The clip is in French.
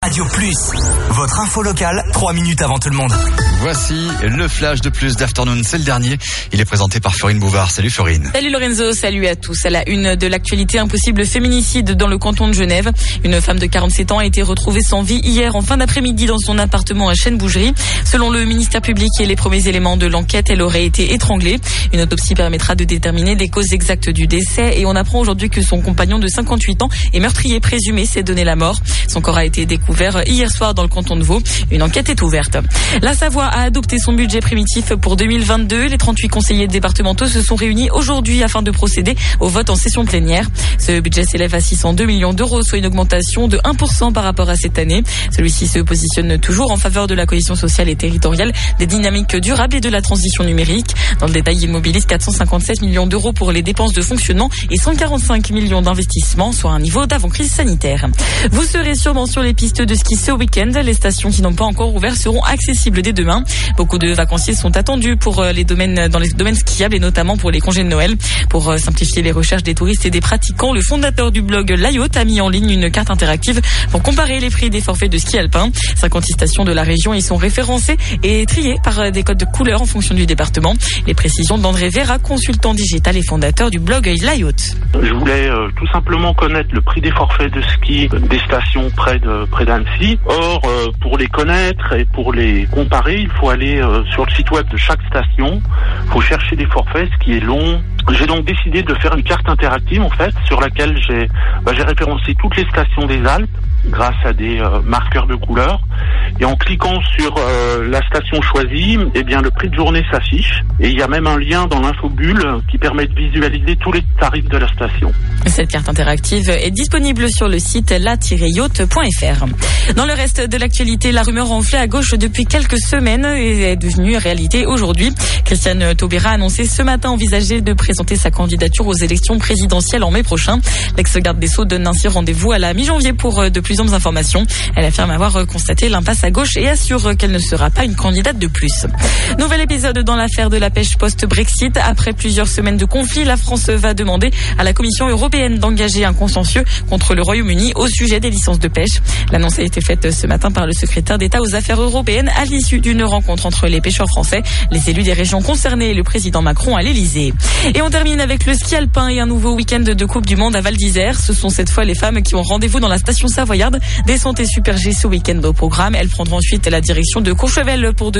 Radio Plus, votre info locale, 3 minutes avant tout le monde. Voici le flash de Plus d'Afternoon, c'est le dernier. Il est présenté par Florine Bouvard. Salut Florine. Salut Lorenzo, salut à tous. À la une de l'actualité, un possible féminicide dans le canton de Genève. Une femme de 47 ans a été retrouvée sans vie hier en fin d'après-midi dans son appartement à Chêne-Bougerie. Selon le ministère public et les premiers éléments de l'enquête, elle aurait été étranglée. Une autopsie permettra de déterminer les causes exactes du décès et on apprend aujourd'hui que son compagnon de 58 ans est meurtrier présumé, s'est donné la mort. Son corps a été découvert hier soir dans le canton de Vaud. Une enquête est ouverte. La Savoie a adopté son budget primitif pour 2022. Les 38 conseillers départementaux se sont réunis aujourd'hui afin de procéder au vote en session plénière. Ce budget s'élève à 602 millions d'euros, soit une augmentation de 1% par rapport à cette année. Celui-ci se positionne toujours en faveur de la cohésion sociale et territoriale, des dynamiques durables et de la transition numérique. Dans le détail, il mobilise 457 millions d'euros pour les dépenses de fonctionnement et 145 millions d'investissements, soit un niveau d'avant-crise sanitaire. Vous serez sûrement sur les pistes de ski ce week-end. Les stations qui n'ont pas encore ouvert seront accessibles dès demain. Beaucoup de vacanciers sont attendus pour dans les domaines skiables et notamment pour les congés de Noël. Pour simplifier les recherches des touristes et des pratiquants, le fondateur du blog Layotte a mis en ligne une carte interactive pour comparer les prix des forfaits de ski alpin. 56 stations de la région y sont référencées et triées par des codes de couleur en fonction du département. Les précisions d'André Vera, consultant digital et fondateur du blog Layotte. Je voulais tout simplement connaître le prix des forfaits de ski des stations près d'Annecy. Or, pour les connaître et pour les comparer, il faut aller sur le site web de chaque station. Il faut chercher des forfaits, ce qui est long. J'ai donc décidé de faire une carte interactive en fait, sur laquelle j'ai référencé toutes les stations des Alpes grâce à des marqueurs de couleurs. Et en cliquant sur la station choisie, eh bien le prix de journée s'affiche. Et il y a même un lien dans l'infobulle qui permet de visualiser tous les tarifs de la station. Cette carte interactive est disponible sur le site la-yacht.fr. Dans le reste de l'actualité, la rumeur enflée à gauche depuis quelques semaines est devenue réalité aujourd'hui. Christiane Taubira a annoncé ce matin envisager de présenter sa candidature aux élections présidentielles en mai prochain. L'ex-garde des Sceaux donne ainsi rendez-vous à la mi-janvier pour de plus amples informations. Elle affirme avoir constaté l'impasse à gauche et assure qu'elle ne sera pas une candidate de plus. Nouvel épisode dans l'affaire de la pêche post-Brexit. Après plusieurs semaines de conflit, la France va demander à la Commission européenne d'engager un contentieux contre le Royaume-Uni au sujet des licences de pêche. L'annonce a été faite ce matin par le secrétaire d'État aux Affaires européennes à l'issue d'une rencontre entre les pêcheurs français, les élus des régions concernées et le président Macron à l'Elysée. Et on termine avec le ski alpin et un nouveau week-end de Coupe du Monde à Val d'Isère. Ce sont cette fois les femmes qui ont rendez-vous dans la station savoyarde. Descente et Super G ce week-end au programme. Elles prendront ensuite la direction de Courchevel pour